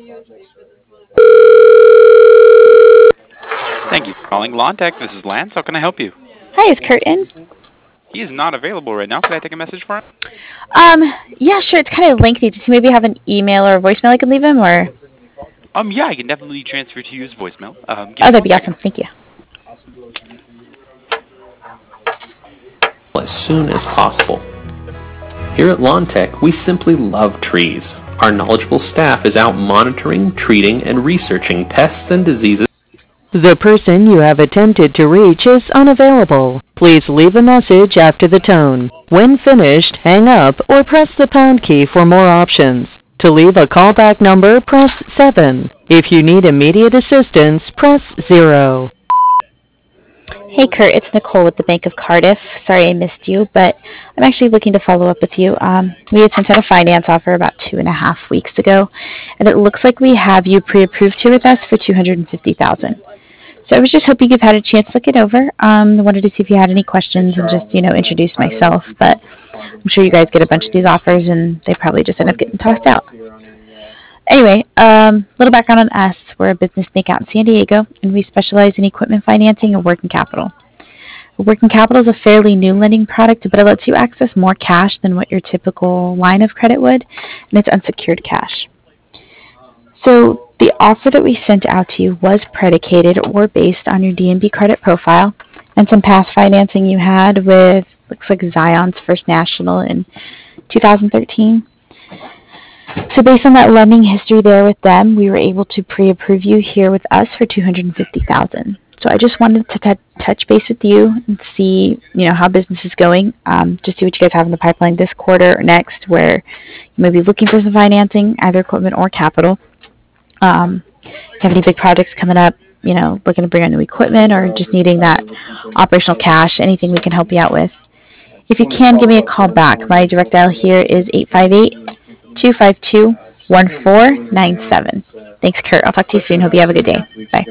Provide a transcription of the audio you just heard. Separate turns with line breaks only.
Thank you for calling Lawn Tech. This is Lance. How can I help you?
Hi, is Kurt in?
He is not available right now. Could I take a message for him?
Yeah, sure. It's kind of lengthy. Does he maybe have an email or a voicemail I can leave him, or?
Yeah, I can definitely transfer to you his voicemail. Give
Oh,
me
that'd
one
be
second.
awesome. Thank you.
As soon as possible. Here at Lawn Tech, we simply love trees. Our knowledgeable staff is out monitoring, treating, and researching pests and diseases. The person you have attempted to reach is unavailable. Please leave a message after the tone. When finished, hang up or press the pound key for more options. To leave a callback number, press 7. If you need immediate assistance, press 0.
Hey, Kurt. It's Nicole with the Bank of Cardiff. Sorry I missed you, but I'm actually looking to follow up with you. We had sent out a finance offer about 2.5 weeks ago, and it looks like we have you pre-approved here with us for $250,000. So I was just hoping you've had a chance to look it over. I wanted to see if you had any questions and just, introduce myself. But I'm sure you guys get a bunch of these offers, and they probably just end up getting tossed out. Anyway, little background on us. We're a business bank out in San Diego, and we specialize in equipment financing and working capital. Working capital is a fairly new lending product, but it lets you access more cash than what your typical line of credit would, and it's unsecured cash. So the offer that we sent out to you was predicated or based on your DNB credit profile and some past financing you had with, looks like Zion's First National in 2013. So based on that lending history there with them, we were able to pre-approve you here with us for $250,000. So I just wanted to touch base with you and see, how business is going. Just see what you guys have in the pipeline this quarter or next, where you may be looking for some financing, either equipment or capital. Have any big projects coming up? Looking to bring on new equipment or just needing that operational cash? Anything we can help you out with? If you can, give me a call back. My direct dial here is 858-252-1497. Thanks, Kurt. I'll talk to you soon. Hope you have a good day. Bye.